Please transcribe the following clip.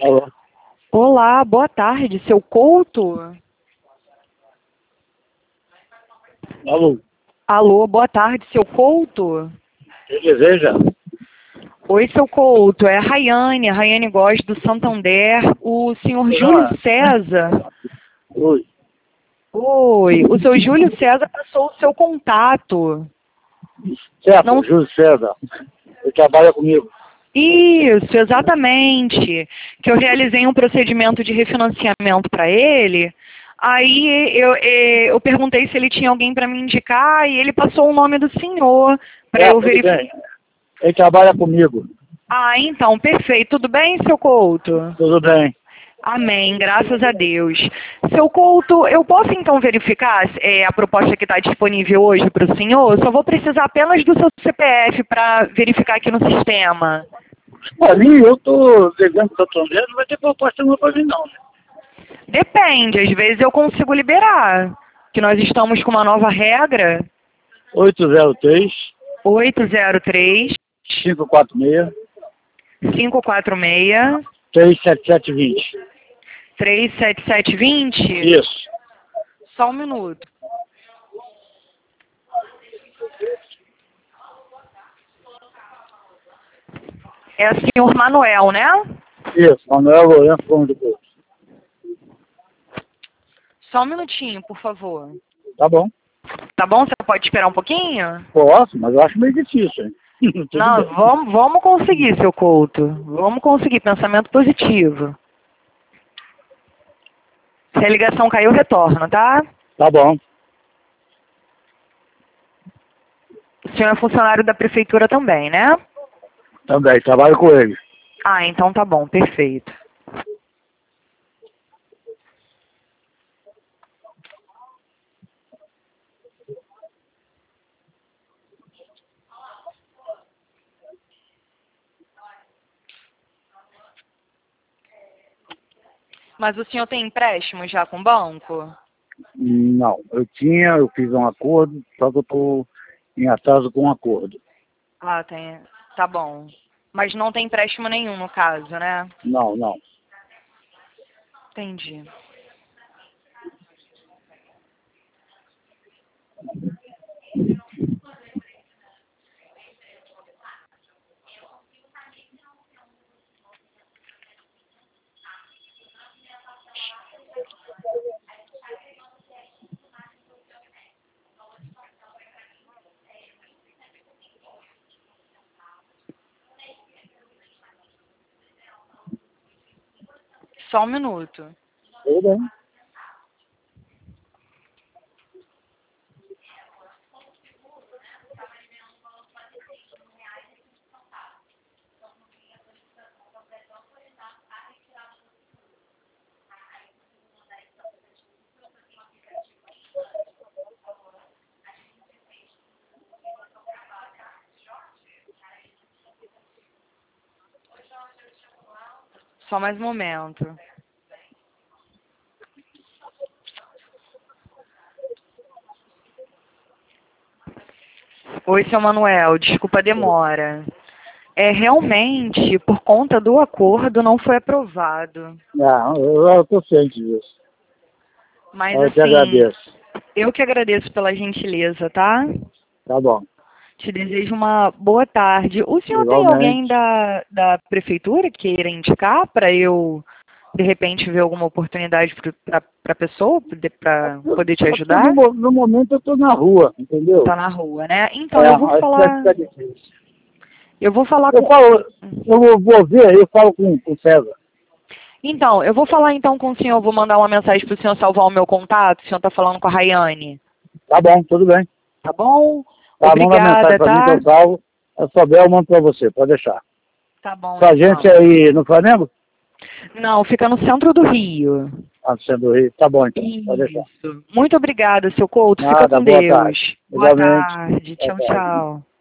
Alô? Olá, boa tarde, seu Couto? Alô? Alô, boa tarde, seu Couto? Quem deseja? Oi, seu Couto, é a Rayane Góes do Santander, o senhor Júlio César. Oi. Oi, o seu Júlio César passou o seu contato. Certo, Não. Júlio César. Ele trabalha comigo. Isso, exatamente. Que eu realizei um procedimento de refinanciamento para ele. Aí eu perguntei se ele tinha alguém para me indicar e ele passou o nome do senhor para eu Tudo verificar. bem. Ele trabalha comigo. Ah, então, perfeito. Tudo bem, seu Couto? Tudo bem. Amém, graças a Deus. Seu Couto, eu posso então verificar a proposta que está disponível hoje para o senhor? Eu só vou precisar apenas do seu CPF para verificar aqui no sistema. Para mim, eu estou ligando para o Santander, não vai ter proposta nenhuma para mim, não. Depende, às vezes eu consigo liberar. Que nós estamos com uma nova regra, 803 803 546 546 37720. 37720. Isso. Só um minuto. É o senhor Manuel, né? Isso. Manuel Lourenço Gomes do Couto. Só um minutinho, por favor. Tá bom. Tá bom? Você pode esperar um pouquinho? Posso, mas eu acho meio difícil, hein? Tudo Não, bem. vamos conseguir, seu Couto. Vamos conseguir. Pensamento positivo. Se a ligação caiu, retorna, tá? Tá bom. O senhor é funcionário da prefeitura também, né? Também, trabalho com ele. Ah, então tá bom, perfeito. Mas o senhor tem empréstimo já com o banco? Não, eu fiz um acordo, só que eu estou em atraso com o acordo. Ah, tem. Tá bom. Mas não tem empréstimo nenhum no caso, né? Não, não. Entendi. Só um minuto. Tudo bem. Só mais um momento. Oi, seu Manuel. Desculpa a demora. É, realmente, por conta do acordo, não foi aprovado. Não, eu estou ciente disso. Mas, Eu te assim, agradeço. eu que agradeço pela gentileza, tá? Tá bom. Te desejo uma boa tarde. O senhor tem alguém Igualmente. da prefeitura que queira indicar para eu, de repente, ver alguma oportunidade para a pessoa, para poder te ajudar? No momento eu estou na rua, entendeu? Tá na rua, né? Então, eu vou acho que falar... vai ficar difícil. Eu vou falar Eu com... falo, vou ver, eu falo com o César. Então, eu vou falar então com o senhor, vou mandar uma mensagem para o senhor salvar o meu contato, o senhor está falando com a Rayane. Tá bom, tudo bem. Tá bom? Tá, manda uma mensagem Obrigada, para mim que tá? eu salvo. Eu souber, eu mando para você, pode deixar. Tá bom, Sua agência então. aí no Flamengo? Não, fica no centro do Rio. Ah, no centro do Rio. Tá bom, então, pode deixar. Isso. Muito obrigada, seu Couto. Fica Nada, com boa Deus. tarde. Boa Igualmente. tarde. Boa Tchau, tarde. tchau.